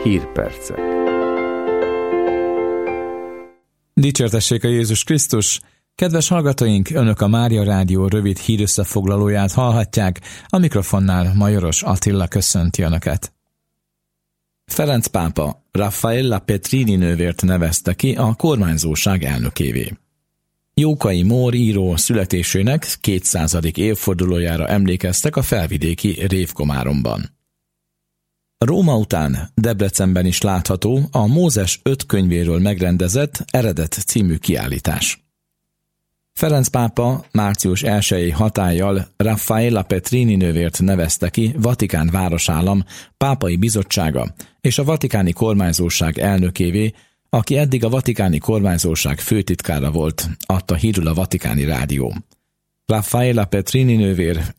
Hírpercek. Dicsértessék a Jézus Krisztus! Kedves hallgatóink, Önök a Mária Rádió rövid hírösszefoglalóját hallhatják, a mikrofonnál Majoros Attila köszönti Önöket. Ferenc pápa Raffaella Petrini nővért nevezte ki a kormányzóság elnökévé. Jókai Mór író születésének 200. évfordulójára emlékeztek a felvidéki Révkomáromban. Róma után Debrecenben is látható a Mózes 5 könyvéről megrendezett Eredet című kiállítás. Ferenc pápa március 1-i hatállyal Raffaella Petrini nővért nevezte ki Vatikán városállam pápai bizottsága és a vatikáni kormányzóság elnökévé, aki eddig a vatikáni kormányzóság főtitkára volt, adta hírül a Vatikáni Rádió. Raffaella Petrini nővér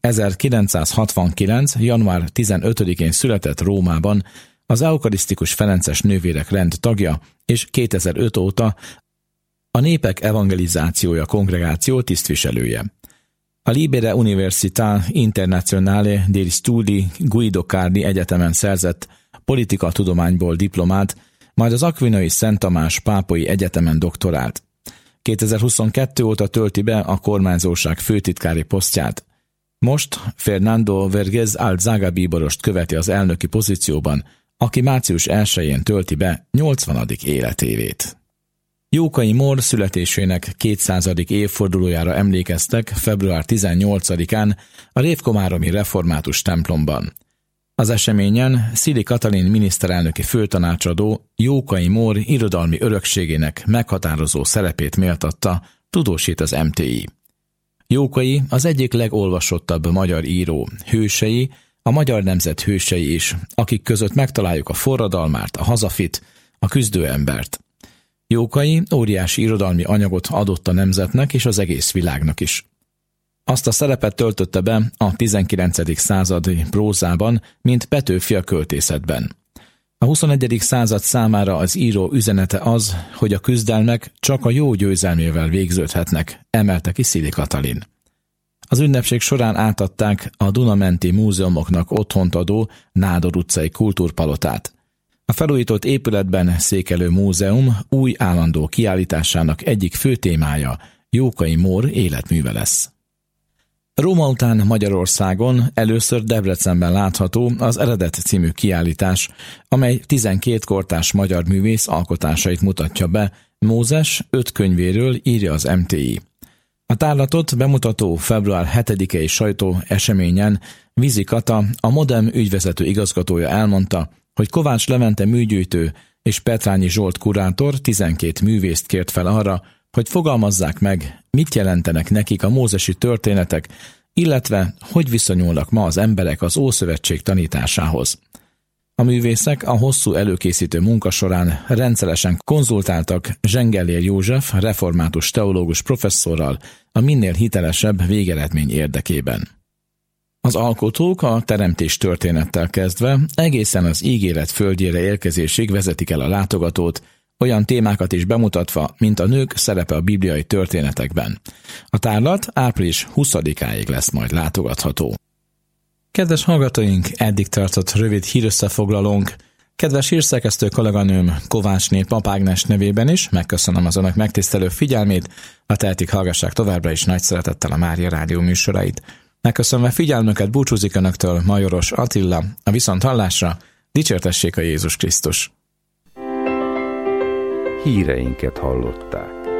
1969. január 15-én született Rómában, az eukarisztikus ferences nővérek rend tagja, és 2005 óta a Népek Evangelizációja kongregáció tisztviselője. A Libera Università Internazionale degli Studi Guido Carli egyetemen szerzett politikatudományból diplomát, majd az Aquinnai Szent Tamás pápai egyetemen doktorált. 2022 óta tölti be a kormányzóság főtitkári posztját. Most Fernando Vergés Alzaga bíborost követi az elnöki pozícióban, aki március 1-én tölti be 80. életévét. Jókai Mór születésének 200. évfordulójára emlékeztek február 18-án a révkomáromi református templomban. Az eseményen Szili Katalin miniszterelnöki főtanácsadó Jókai Mór irodalmi örökségének meghatározó szerepét méltatta, tudósít az MTI. Jókai az egyik legolvasottabb magyar író, hősei, a magyar nemzet hősei is, akik között megtaláljuk a forradalmárt, a hazafit, a küzdőembert. Jókai óriási irodalmi anyagot adott a nemzetnek és az egész világnak is. Azt a szerepet töltötte be a 19. századi prózában, mint Petőfi a költészetben. A 21. század számára az író üzenete az, hogy a küzdelmek csak a jó győzelmével végződhetnek, emelte ki Szili Katalin. Az ünnepség során átadták a Duna-menti múzeumoknak otthont adó Nádor utcai kultúrpalotát. A felújított épületben székelő múzeum új állandó kiállításának egyik fő témája Jókai Mór életműve lesz. Róma után Magyarországon először Debrecenben látható az Eredet című kiállítás, amely 12 kortárs magyar művész alkotásait mutatja be, Mózes 5 könyvéről, írja az MTI. A tárlatot bemutató február 7-i sajtó eseményen Vizi Kata, a Modem ügyvezető igazgatója elmondta, hogy Kovács Levente műgyűjtő és Petrányi Zsolt kurátor 12 művészt kért fel arra, hogy fogalmazzák meg, mit jelentenek nekik a mózesi történetek, illetve hogy viszonyulnak ma az emberek az Ószövetség tanításához. A művészek a hosszú előkészítő munka során rendszeresen konzultáltak Zsengellér József református teológus professzorral a minél hitelesebb végeredmény érdekében. Az alkotók a teremtés történettel kezdve egészen az ígéret földjére érkezésig vezetik el a látogatót, olyan témákat is bemutatva, mint a nők szerepe a bibliai történetekben. A tárlat április 20-áig lesz majd látogatható. Kedves hallgatóink, eddig tartott rövid hírösszefoglalónk. Kedves hírszerkesztő kolléganőm Kovácsné Pap Ágnes nevében is megköszönöm az Önök megtisztelő figyelmét, a tehetik hallgassák továbbra is nagy szeretettel a Mária Rádió műsorait. Megköszönve figyelmüket búcsúzik Önöktől Majoros Attila, a viszonthallásra, dicsértessék a Jézus Krisztus! Híreinket hallották.